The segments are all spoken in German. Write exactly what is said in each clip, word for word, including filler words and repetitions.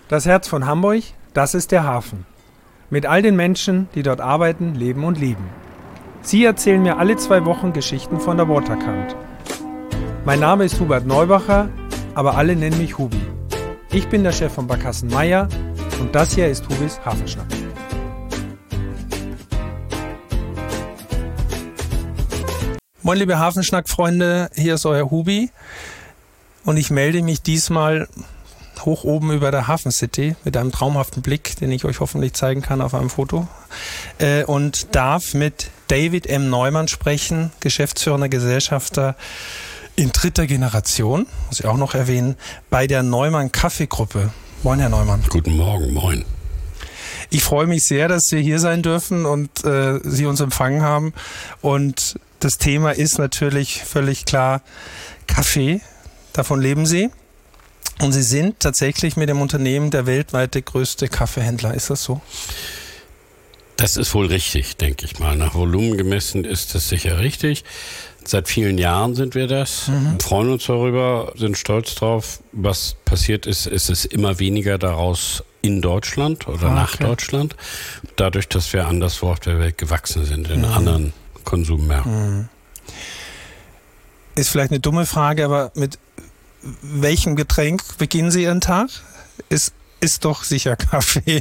Das Herz von Hamburg, das ist der Hafen. Mit all den Menschen, die dort arbeiten, leben und lieben. Sie erzählen mir alle zwei Wochen Geschichten von der Waterkant. Mein Name ist Hubert Neubacher, aber alle nennen mich Hubi. Ich bin der Chef von Barkassen Meier und das hier ist Hubis Hafenschnack. Moin liebe Hafenschnack-Freunde, hier ist euer Hubi und ich melde mich diesmal hoch oben über der Hafen City mit einem traumhaften Blick, den ich euch hoffentlich zeigen kann auf einem Foto, äh, und darf mit David M. Neumann sprechen, geschäftsführender Gesellschafter in dritter Generation, muss ich auch noch erwähnen, bei der Neumann Kaffeegruppe. Moin, Herr Neumann. Guten Morgen, moin. Ich freue mich sehr, dass wir hier sein dürfen und äh, Sie uns empfangen haben. Und das Thema ist natürlich völlig klar Kaffee. Davon leben Sie. Und Sie sind tatsächlich mit dem Unternehmen der weltweite größte Kaffeehändler. Ist das so? Das ist wohl richtig, denke ich mal. Nach Volumen gemessen ist das sicher richtig. Seit vielen Jahren sind wir das, mhm. freuen uns darüber, sind stolz drauf. Was passiert ist, ist es immer weniger daraus in Deutschland oder ah, nach okay. Deutschland. Dadurch, dass wir anderswo auf der Welt gewachsen sind, in mhm. anderen Konsummärkten. Mhm. Ist vielleicht eine dumme Frage, aber mit welchem Getränk beginnen Sie Ihren Tag? Ist, ist doch sicher Kaffee.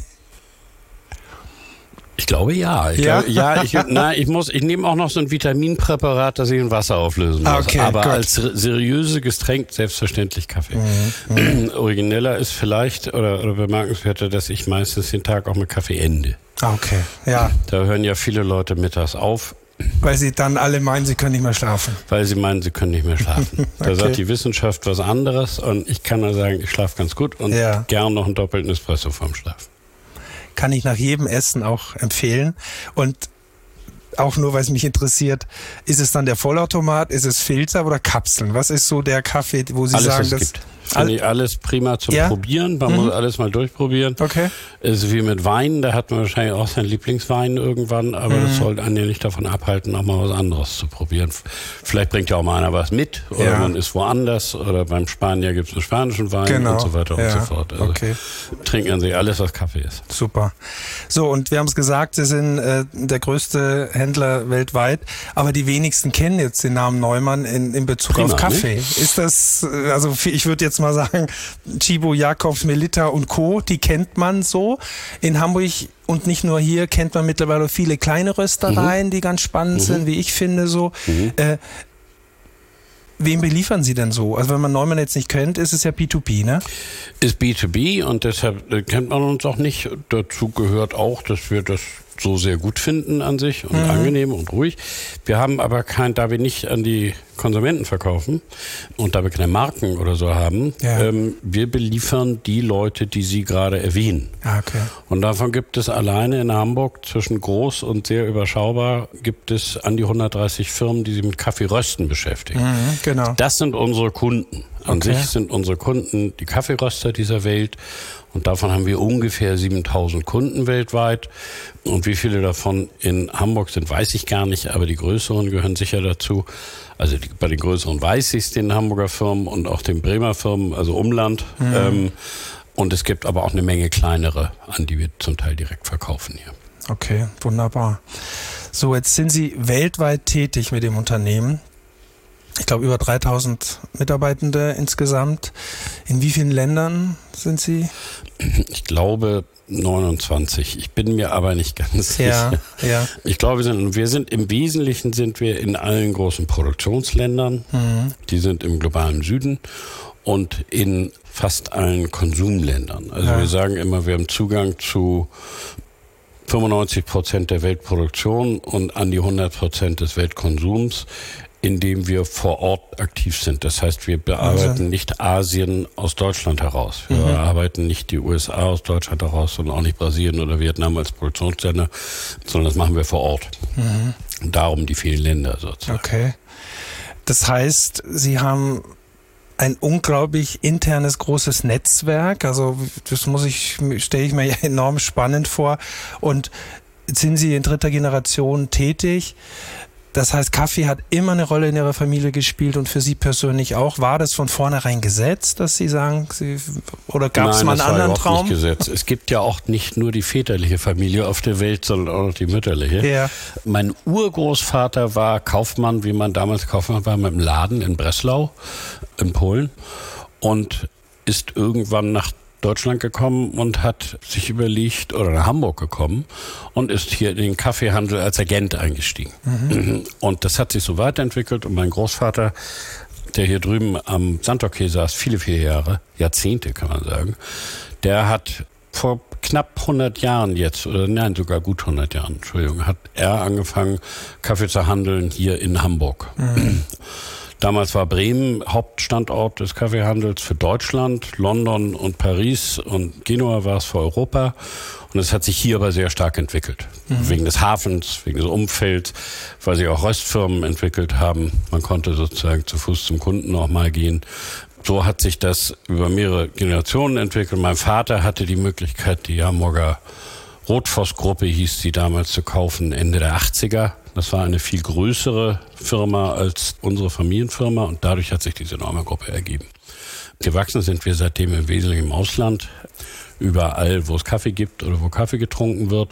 Ich glaube ja. Ich ja, glaube, ja ich, na, ich, muss, ich nehme auch noch so ein Vitaminpräparat, das ich in Wasser auflösen muss. Okay, aber gut. Als seriöses Getränk selbstverständlich Kaffee. Mhm. Origineller ist vielleicht oder, oder bemerkenswerter, dass ich meistens den Tag auch mit Kaffee ende. Okay, ja. Da hören ja viele Leute mittags auf. Weil sie dann alle meinen, sie können nicht mehr schlafen. Weil sie meinen, sie können nicht mehr schlafen. Da okay. sagt die Wissenschaft was anderes und ich kann nur sagen, ich schlafe ganz gut und ja. gern noch einen doppelten Espresso vorm Schlafen. Kann ich nach jedem Essen auch empfehlen. Und auch nur, weil es mich interessiert, ist es dann der Vollautomat, ist es Filter oder Kapseln? Was ist so der Kaffee, wo Sie alles, sagen, was dass... es gibt. Finde ich alles prima zum ja? Probieren. Man mhm. muss alles mal durchprobieren. Okay. Ist wie mit Wein, da hat man wahrscheinlich auch seinen Lieblingswein irgendwann, aber mhm. das sollte einen ja nicht davon abhalten, auch mal was anderes zu probieren. Vielleicht bringt ja auch mal einer was mit oder ja. man ist woanders oder beim Spanier gibt es einen spanischen Wein genau. und so weiter ja. und so fort. Also okay. trinken an sich alles, was Kaffee ist. Super. So, und wir haben es gesagt, Sie sind äh, der größte Händler weltweit, aber die wenigsten kennen jetzt den Namen Neumann in, in Bezug prima, auf Kaffee. Ne? Ist das, also ich würde jetzt mal sagen, Tchibo, Jacobs, Melitta und Co., die kennt man so. In Hamburg und nicht nur hier kennt man mittlerweile viele kleine Röstereien, mhm. die ganz spannend mhm. sind, wie ich finde so. Mhm. Äh, Wem beliefern Sie denn so? Also wenn man Neumann jetzt nicht kennt, ist es ja B zwei B, ne? Ist B zwei B und deshalb kennt man uns auch nicht. Dazu gehört auch, dass wir das so sehr gut finden an sich und mhm. angenehm und ruhig. Wir haben aber kein, da wir nicht an die Konsumenten verkaufen und da wir keine Marken oder so haben, ja. ähm, wir beliefern die Leute, die Sie gerade erwähnen. Ah, okay. Und davon gibt es alleine in Hamburg zwischen groß und sehr überschaubar gibt es an die hundertdreißig Firmen, die sich mit Kaffeerösten beschäftigen. Mhm, genau. Das sind unsere Kunden. An okay. sich sind unsere Kunden die Kaffeeröster dieser Welt und davon haben wir ungefähr siebentausend Kunden weltweit. Und wie viele davon in Hamburg sind, weiß ich gar nicht, aber die größeren gehören sicher dazu. Also die, bei den größeren weiß ich es, den Hamburger Firmen und auch den Bremer Firmen, also Umland. Mhm. Ähm, und es gibt aber auch eine Menge kleinere, an die wir zum Teil direkt verkaufen hier. Okay, wunderbar. So, jetzt sind Sie weltweit tätig mit dem Unternehmen. Ich glaube, über dreitausend Mitarbeitende insgesamt. In wie vielen Ländern sind Sie? Ich glaube neunundzwanzig. Ich bin mir aber nicht ganz ja, sicher. Ja. Ich glaube, wir sind, wir sind im Wesentlichen sind wir in allen großen Produktionsländern. Mhm. Die sind im globalen Süden und in fast allen Konsumländern. Also ja. wir sagen immer, wir haben Zugang zu fünfundneunzig Prozent der Weltproduktion und an die hundert Prozent des Weltkonsums, indem wir vor Ort aktiv sind. Das heißt, wir bearbeiten also. nicht Asien aus Deutschland heraus. Wir mhm. bearbeiten nicht die U S A aus Deutschland heraus und auch nicht Brasilien oder Vietnam als Produktionsländer, sondern das machen wir vor Ort. Mhm. Und darum die vielen Länder sozusagen. Okay. Das heißt, Sie haben ein unglaublich internes großes Netzwerk. Also das muss ich, stelle ich mir enorm spannend vor. Und sind Sie in dritter Generation tätig? Das heißt, Kaffee hat immer eine Rolle in Ihrer Familie gespielt und für Sie persönlich auch. War das von vornherein gesetzt, dass Sie sagen, Sie, oder gab es mal einen anderen Traum? Nein, das war überhaupt nicht gesetzt. Es gibt ja auch nicht nur die väterliche Familie auf der Welt, sondern auch noch die mütterliche. Ja. Mein Urgroßvater war Kaufmann, wie man damals Kaufmann war, mit einem Laden in Breslau in Polen und ist irgendwann nach Deutschland gekommen und hat sich überlegt, oder nach Hamburg gekommen und ist hier in den Kaffeehandel als Agent eingestiegen. Mhm. Und das hat sich so weiterentwickelt und mein Großvater, der hier drüben am Sandhockey saß, viele, viele Jahre, Jahrzehnte kann man sagen, der hat vor knapp hundert Jahren jetzt, oder nein, sogar gut hundert Jahren, Entschuldigung, hat er angefangen, Kaffee zu handeln hier in Hamburg. Mhm. Damals war Bremen Hauptstandort des Kaffeehandels für Deutschland, London und Paris und Genua war es für Europa. Und es hat sich hier aber sehr stark entwickelt. Mhm. Wegen des Hafens, wegen des Umfelds, weil sich auch Röstfirmen entwickelt haben. Man konnte sozusagen zu Fuß zum Kunden auch mal gehen. So hat sich das über mehrere Generationen entwickelt. Mein Vater hatte die Möglichkeit, die Hamburger Rotfoss-Gruppe hieß sie damals, zu kaufen, Ende der achtziger. Das war eine viel größere Firma als unsere Familienfirma und dadurch hat sich diese enorme Gruppe ergeben. Gewachsen sind wir seitdem im Wesentlichen im Ausland, überall, wo es Kaffee gibt oder wo Kaffee getrunken wird.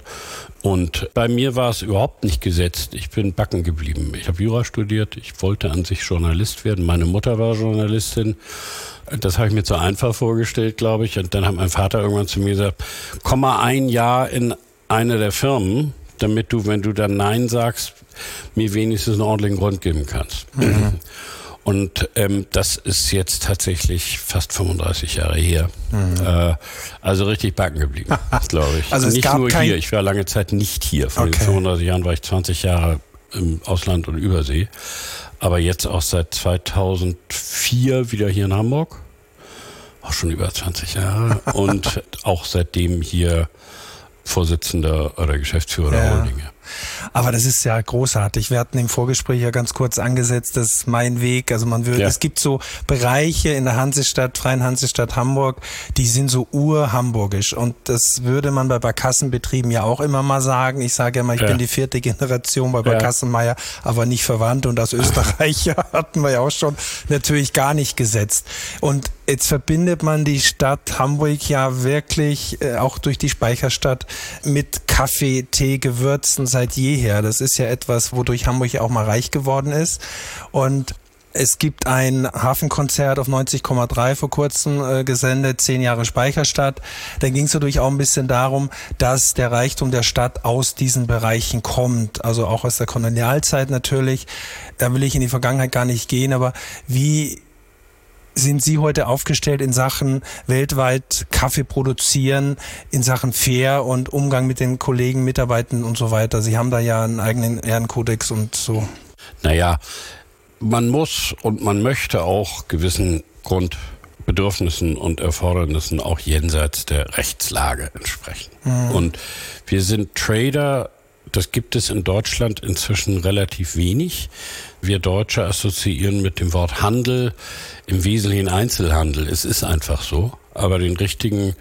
Und bei mir war es überhaupt nicht gesetzt. Ich bin backen geblieben. Ich habe Jura studiert, ich wollte an sich Journalist werden. Meine Mutter war Journalistin. Das habe ich mir zu einfach vorgestellt, glaube ich. Und dann hat mein Vater irgendwann zu mir gesagt, komm mal ein Jahr in eine der Firmen, damit du, wenn du dann Nein sagst, mir wenigstens einen ordentlichen Grund geben kannst. Mhm. Und ähm, das ist jetzt tatsächlich fast fünfunddreißig Jahre her. Mhm. Äh, also richtig backen geblieben, glaube ich. Also es nicht gab nur kein... hier, ich war lange Zeit nicht hier. Von okay. den fünfunddreißig Jahren war ich zwanzig Jahre im Ausland und Übersee. Aber jetzt auch seit zweitausendvier wieder hier in Hamburg. Auch schon über zwanzig Jahre. Und auch seitdem hier Vorsitzender oder Geschäftsführer der ja. Holding. Aber das ist ja großartig. Wir hatten im Vorgespräch ja ganz kurz angesetzt, das ist mein Weg. Also man würde, ja. es gibt so Bereiche in der Hansestadt, Freien Hansestadt Hamburg, die sind so ur-hamburgisch. Und das würde man bei Barkassenbetrieben ja auch immer mal sagen. Ich sage ja mal, ich ja. bin die vierte Generation bei Barkassenmeier, aber nicht verwandt. Und als Österreicher hatten wir ja auch schon natürlich gar nicht gesetzt. Und jetzt verbindet man die Stadt Hamburg ja wirklich, äh, auch durch die Speicherstadt, mit Kaffee, Tee, Gewürzen seit jeher. Das ist ja etwas, wodurch Hamburg ja auch mal reich geworden ist. Und es gibt ein Hafenkonzert auf neunzig Komma drei vor kurzem äh, gesendet, zehn Jahre Speicherstadt. Da ging es natürlich auch ein bisschen darum, dass der Reichtum der Stadt aus diesen Bereichen kommt. Also auch aus der Kolonialzeit natürlich. Da will ich in die Vergangenheit gar nicht gehen, aber wie sind Sie heute aufgestellt in Sachen weltweit Kaffee produzieren, in Sachen Fair und Umgang mit den Kollegen, Mitarbeitern und so weiter? Sie haben da ja einen eigenen Ehrenkodex und so. Naja, man muss und man möchte auch gewissen Grundbedürfnissen und Erfordernissen auch jenseits der Rechtslage entsprechen. Mhm. Und wir sind Trader. Das gibt es in Deutschland inzwischen relativ wenig. Wir Deutsche assoziieren mit dem Wort Handel im Wesentlichen Einzelhandel. Es ist einfach so. Aber den richtigen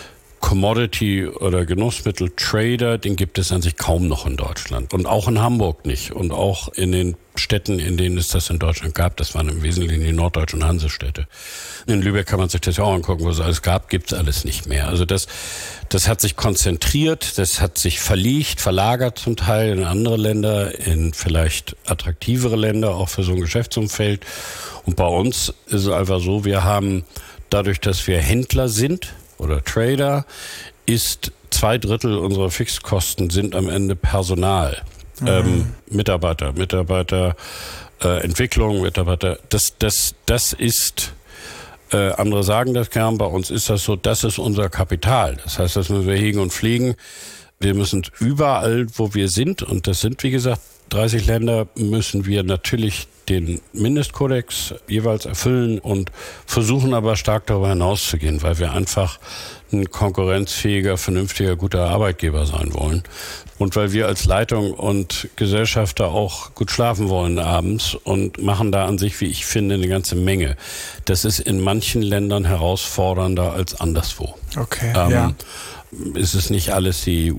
Commodity- oder Genussmittel-Trader, den gibt es an sich kaum noch in Deutschland. Und auch in Hamburg nicht. Und auch in den Städten, in denen es das in Deutschland gab, das waren im Wesentlichen die norddeutschen Hansestädte. In Lübeck kann man sich das ja auch angucken, wo es alles gab, gibt es alles nicht mehr. Also das, das hat sich konzentriert, das hat sich verlegt, verlagert zum Teil in andere Länder, in vielleicht attraktivere Länder, auch für so ein Geschäftsumfeld. Und bei uns ist es einfach so, wir haben dadurch, dass wir Händler sind oder Trader, ist zwei Drittel unserer Fixkosten sind am Ende Personal. Mhm. Ähm, Mitarbeiter, Mitarbeiter, äh, Entwicklung, Mitarbeiter, das, das, das ist, äh, andere sagen das gern, bei uns ist das so, das ist unser Kapital. Das heißt, das müssen wir hegen und pflegen. Wir müssen überall, wo wir sind, und das sind, wie gesagt, dreißig Länder, müssen wir natürlich den Mindestkodex jeweils erfüllen und versuchen aber stark darüber hinauszugehen, weil wir einfach ein konkurrenzfähiger, vernünftiger, guter Arbeitgeber sein wollen. Und weil wir als Leitung und Gesellschafter auch gut schlafen wollen abends und machen da an sich, wie ich finde, eine ganze Menge. Das ist in manchen Ländern herausfordernder als anderswo. Okay, ähm, ja. Ist es nicht alles die E U.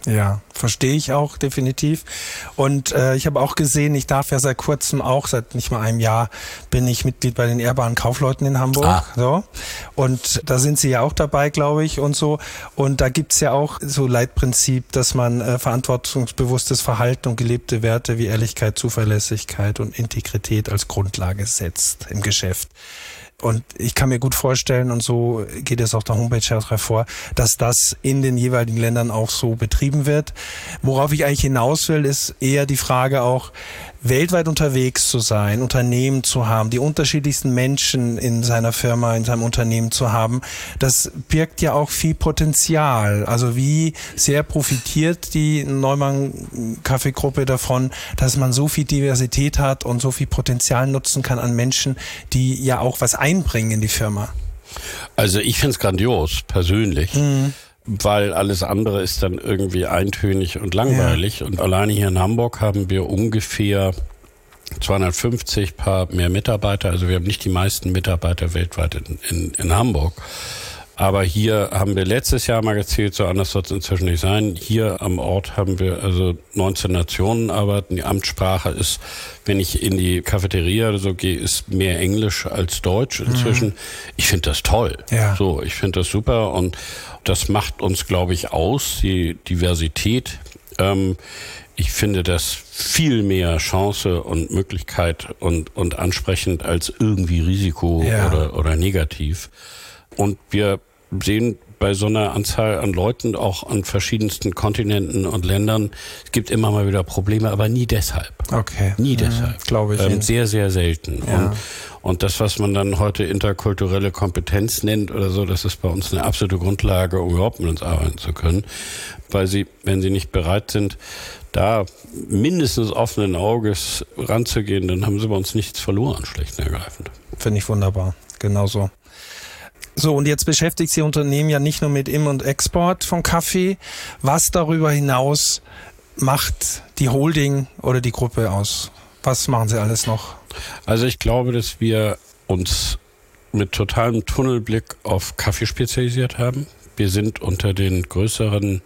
Ja, verstehe ich auch definitiv. Und äh, ich habe auch gesehen, ich darf ja seit kurzem auch, seit nicht mal einem Jahr, bin ich Mitglied bei den ehrbaren Kaufleuten in Hamburg. Ah. So. Und da sind Sie ja auch dabei, glaube ich, und so. Und da gibt's ja auch so Leitprinzip, dass man äh, verantwortungsbewusstes Verhalten und gelebte Werte wie Ehrlichkeit, Zuverlässigkeit und Integrität als Grundlage setzt im Geschäft. Und ich kann mir gut vorstellen, und so geht es auch der Homepage hervor, dass das in den jeweiligen Ländern auch so betrieben wird. Worauf ich eigentlich hinaus will, ist eher die Frage auch, weltweit unterwegs zu sein, Unternehmen zu haben, die unterschiedlichsten Menschen in seiner Firma, in seinem Unternehmen zu haben. Das birgt ja auch viel Potenzial. Also wie sehr profitiert die Neumann-Kaffee-Gruppe davon, dass man so viel Diversität hat und so viel Potenzial nutzen kann an Menschen, die ja auch was einbringen in die Firma? Also ich finde es grandios, persönlich. Mhm. Weil alles andere ist dann irgendwie eintönig und langweilig. Ja. Und alleine hier in Hamburg haben wir ungefähr zweihundertfünfzig paar mehr Mitarbeiter. Also wir haben nicht die meisten Mitarbeiter weltweit in, in, in Hamburg. Aber hier haben wir letztes Jahr mal gezählt, so anders wird es inzwischen nicht sein. Hier am Ort haben wir also neunzehn Nationen arbeiten. Die Amtssprache ist, wenn ich in die Cafeteria oder so gehe, ist mehr Englisch als Deutsch inzwischen. Mhm. Ich finde das toll. Ja. So, ich finde das super und das macht uns, glaube ich, aus, die Diversität. Ähm, ich finde das viel mehr Chance und Möglichkeit und, und ansprechend als irgendwie Risiko ja. oder, oder negativ. Und wir sehen bei so einer Anzahl an Leuten auch an verschiedensten Kontinenten und Ländern, es gibt immer mal wieder Probleme, aber nie deshalb. Okay. Nie deshalb. Ja, glaube ich. Ähm, sehr, sehr selten. Ja. Und, und das, was man dann heute interkulturelle Kompetenz nennt oder so, das ist bei uns eine absolute Grundlage, um überhaupt mit uns arbeiten zu können. Weil sie, wenn sie nicht bereit sind, da mindestens offenen Auges ranzugehen, dann haben sie bei uns nichts verloren, schlicht und ergreifend. Finde ich wunderbar. Genauso. So, und jetzt beschäftigt sich Ihr Unternehmen ja nicht nur mit Im- und Export von Kaffee. Was darüber hinaus macht die Holding oder die Gruppe aus? Was machen Sie alles noch? Also ich glaube, dass wir uns mit totalem Tunnelblick auf Kaffee spezialisiert haben. Wir sind unter den größeren,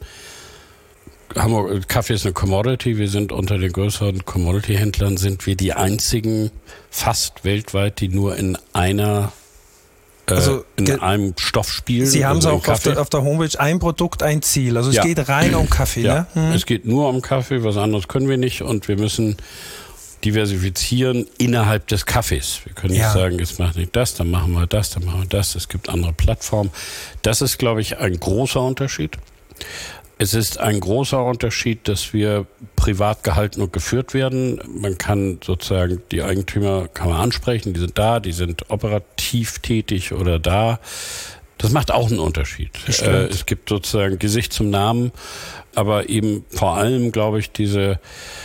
Hamburg, Kaffee ist eine Commodity, wir sind unter den größeren Commodity-Händlern, sind wir die einzigen fast weltweit, die nur in einer Also in einem Stoff spielen. Sie haben es auch auf der, auf der Homepage, ein Produkt, ein Ziel. Also es ja. geht rein um Kaffee. Ja. Ne? Hm. Es geht nur um Kaffee, was anderes können wir nicht und wir müssen diversifizieren innerhalb des Kaffees. Wir können ja. nicht sagen, jetzt machen wir das, dann machen wir das, dann machen wir das. Es gibt andere Plattformen. Das ist, glaube ich, ein großer Unterschied. Es ist ein großer Unterschied, dass wir privat gehalten und geführt werden. Man kann sozusagen die Eigentümer kann man ansprechen, die sind da, die sind operativ tätig oder da. Das macht auch einen Unterschied. Äh, es gibt sozusagen Gesicht zum Namen, aber eben vor allem, glaube ich, diese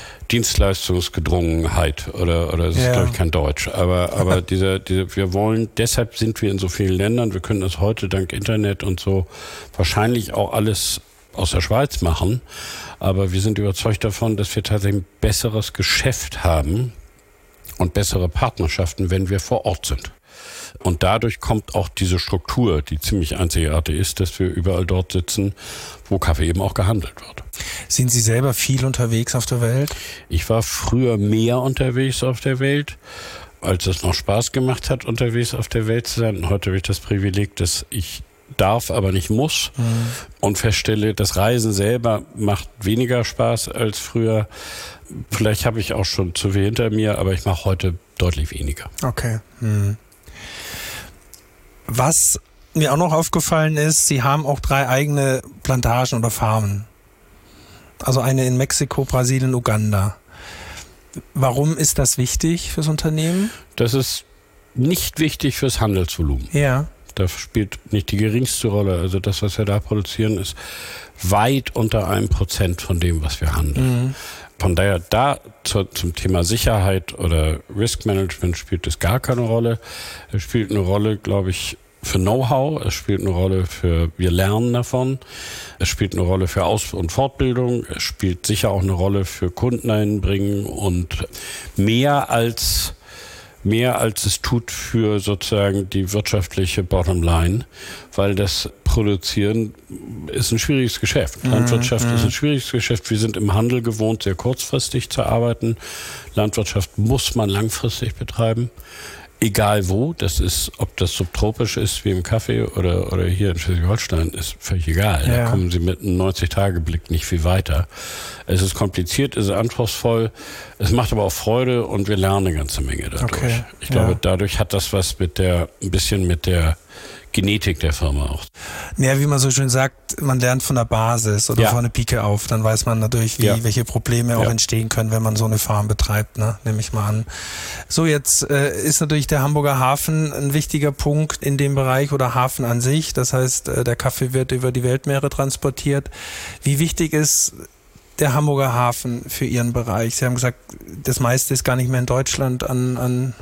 Dienstleistungsgedrungenheit oder oder das ja. ist, glaube ich, kein Deutsch, aber aber diese diese wir wollen, deshalb sind wir in so vielen Ländern. Wir können das heute dank Internet und so wahrscheinlich auch alles aus der Schweiz machen, aber wir sind überzeugt davon, dass wir tatsächlich ein besseres Geschäft haben und bessere Partnerschaften, wenn wir vor Ort sind. Und dadurch kommt auch diese Struktur, die ziemlich einzigartig ist, dass wir überall dort sitzen, wo Kaffee eben auch gehandelt wird. Sind Sie selber viel unterwegs auf der Welt? Ich war früher mehr unterwegs auf der Welt, als es noch Spaß gemacht hat, unterwegs auf der Welt zu sein. Heute habe ich das Privileg, dass ich darf, aber nicht muss mhm. und feststelle, das Reisen selber macht weniger Spaß als früher. Vielleicht habe ich auch schon zu viel hinter mir, aber ich mache heute deutlich weniger. Okay. Mhm. Was mir auch noch aufgefallen ist, Sie haben auch drei eigene Plantagen oder Farmen. Also eine in Mexiko, Brasilien, Uganda. Warum ist das wichtig fürs Unternehmen? Das ist nicht wichtig fürs Handelsvolumen. Ja. Das spielt nicht die geringste Rolle. Also das, was wir da produzieren, ist weit unter einem Prozent von dem, was wir handeln. Mhm. Von daher, da zu, zum Thema Sicherheit oder Risk Management spielt es gar keine Rolle. Es spielt eine Rolle, glaube ich, für Know-how. Es spielt eine Rolle für, wir lernen davon. Es spielt eine Rolle für Aus- und Fortbildung. Es spielt sicher auch eine Rolle für Kunden einbringen und mehr als mehr als es tut für sozusagen die wirtschaftliche Bottomline, weil das produzieren, ist ein schwieriges Geschäft. Landwirtschaft mm, ist ein schwieriges Geschäft. Wir sind im Handel gewohnt, sehr kurzfristig zu arbeiten. Landwirtschaft muss man langfristig betreiben. Egal wo, das ist, ob das subtropisch ist wie im Kaffee oder, oder hier in Schleswig-Holstein, ist völlig egal. Ja. Da kommen Sie mit einem neunzig-Tage-Blick nicht viel weiter. Es ist kompliziert, es ist anspruchsvoll, es macht aber auch Freude und wir lernen eine ganze Menge dadurch. Okay. Ich glaube, ja. dadurch hat das was mit der, ein bisschen mit der Genetik der Firma auch. Ja, wie man so schön sagt, man lernt von der Basis oder ja. von der Pike auf. Dann weiß man natürlich, wie, ja. welche Probleme auch ja. entstehen können, wenn man so eine Farm betreibt, ne? Nehme ich mal an. So, jetzt äh, ist natürlich der Hamburger Hafen ein wichtiger Punkt in dem Bereich oder Hafen an sich. Das heißt, äh, der Kaffee wird über die Weltmeere transportiert. Wie wichtig ist der Hamburger Hafen für Ihren Bereich? Sie haben gesagt, das meiste ist gar nicht mehr in Deutschland an, an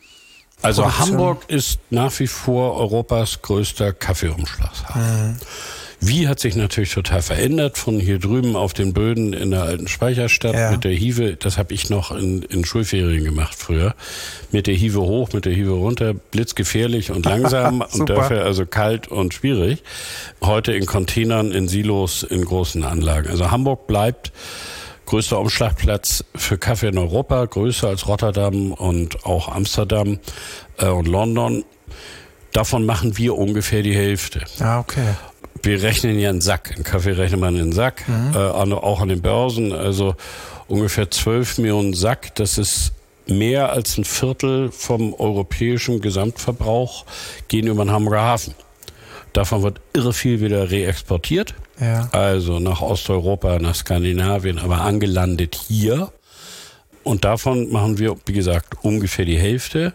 Also Produktion. Hamburg ist nach wie vor Europas größter Kaffeeumschlagshafen. Mhm. Wie hat sich natürlich total verändert von hier drüben auf den Böden in der alten Speicherstadt ja. mit der Hive. Das habe ich noch in, in Schulferien gemacht früher. Mit der Hive hoch, mit der Hive runter, blitzgefährlich und langsam und dafür also kalt und schwierig. Heute in Containern, in Silos, in großen Anlagen. Also Hamburg bleibt größter Umschlagplatz für Kaffee in Europa, größer als Rotterdam und auch Amsterdam äh, und London. Davon machen wir ungefähr die Hälfte. Ah, okay. Wir rechnen ja einen Sack. In Kaffee rechnet man einen Sack, mhm. äh, auch an den Börsen. Also ungefähr zwölf Millionen Sack. Das ist mehr als ein Viertel vom europäischen Gesamtverbrauch gehen über den Hamburger Hafen. Davon wird irre viel wieder reexportiert. Ja. Also nach Osteuropa, nach Skandinavien, aber angelandet hier. Und davon machen wir, wie gesagt, ungefähr die Hälfte.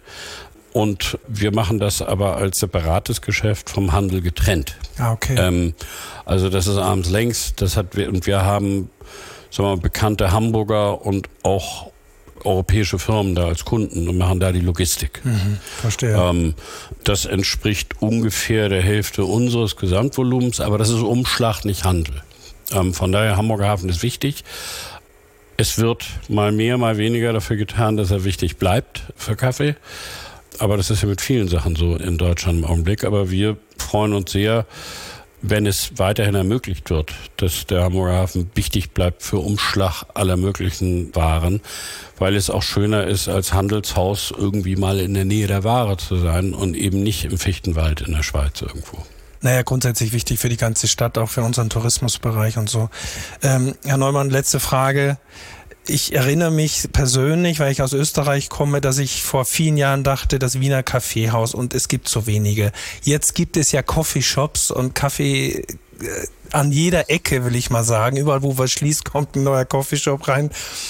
Und wir machen das aber als separates Geschäft vom Handel getrennt. Ah, okay. Ähm, also das ist arm's längs. Das hat wir, und wir haben, sagen wir mal, bekannte Hamburger und auch europäische Firmen da als Kunden und machen da die Logistik. Mhm, verstehe. Ähm, das entspricht ungefähr der Hälfte unseres Gesamtvolumens, aber das ist Umschlag, nicht Handel. Ähm, von daher, Hamburger Hafen ist wichtig. Es wird mal mehr, mal weniger dafür getan, dass er wichtig bleibt für Kaffee. Aber das ist ja mit vielen Sachen so in Deutschland im Augenblick. Aber wir freuen uns sehr, wenn es weiterhin ermöglicht wird, dass der Hamburger Hafen wichtig bleibt für Umschlag aller möglichen Waren, weil es auch schöner ist, als Handelshaus irgendwie mal in der Nähe der Ware zu sein und eben nicht im Fichtenwald in der Schweiz irgendwo. Naja, grundsätzlich wichtig für die ganze Stadt, auch für unseren Tourismusbereich und so. Ähm, Herr Neumann, letzte Frage. Ich erinnere mich persönlich, weil ich aus Österreich komme, dass ich vor vielen Jahren dachte, das Wiener Kaffeehaus und es gibt so wenige. Jetzt gibt es ja Coffeeshops und Kaffee äh, an jeder Ecke, will ich mal sagen. Überall, wo was schließt, kommt ein neuer Coffeeshop rein.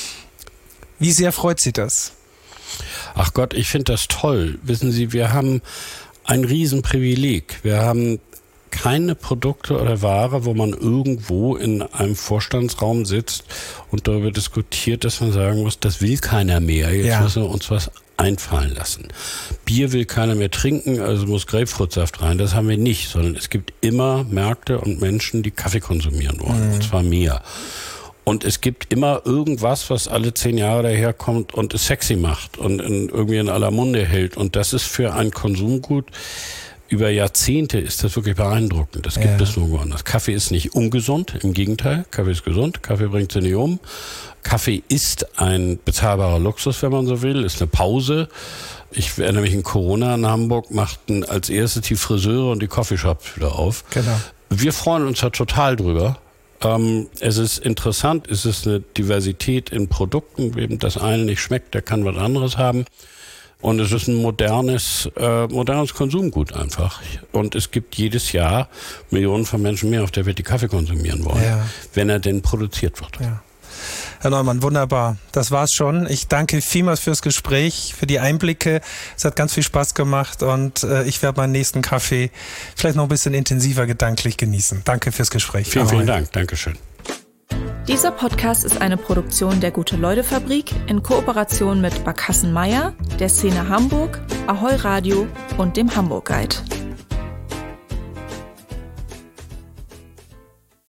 Wie sehr freut Sie das? Ach Gott, ich finde das toll. Wissen Sie, wir haben ein Riesenprivileg. Wir haben keine Produkte oder Ware, wo man irgendwo in einem Vorstandsraum sitzt und darüber diskutiert, dass man sagen muss, das will keiner mehr. Jetzt ja. müssen wir uns was einfallen lassen. Bier will keiner mehr trinken, also muss Grapefruitsaft rein. Das haben wir nicht, sondern es gibt immer Märkte und Menschen, die Kaffee konsumieren wollen, mhm. und zwar mehr. Und es gibt immer irgendwas, was alle zehn Jahre daherkommt und es sexy macht und in, irgendwie in aller Munde hält. Und das ist für ein Konsumgut über Jahrzehnte ist das wirklich beeindruckend. Das gibt ja. es nur woanders. Kaffee ist nicht ungesund, im Gegenteil. Kaffee ist gesund, Kaffee bringt sie nicht um. Kaffee ist ein bezahlbarer Luxus, wenn man so will, ist eine Pause. Ich erinnere mich, in Corona in Hamburg machten als erstes die Friseure und die Coffeeshops wieder auf. Genau. Wir freuen uns da total drüber. Ähm, es ist interessant, es ist eine Diversität in Produkten. Wem das eine nicht schmeckt, der kann was anderes haben. Und es ist ein modernes, äh, modernes Konsumgut einfach. Und es gibt jedes Jahr Millionen von Menschen mehr auf der Welt, die Kaffee konsumieren wollen, ja. wenn er denn produziert wird. Ja. Herr Neumann, wunderbar. Das war's schon. Ich danke vielmals fürs Gespräch, für die Einblicke. Es hat ganz viel Spaß gemacht und äh, ich werde meinen nächsten Kaffee vielleicht noch ein bisschen intensiver gedanklich genießen. Danke fürs Gespräch. Vielen, vielen Dank. Dankeschön. Dieser Podcast ist eine Produktion der Gute-Leute-Fabrik in Kooperation mit Barkassen Meier, der Szene Hamburg, Ahoi Radio und dem Hamburg Guide.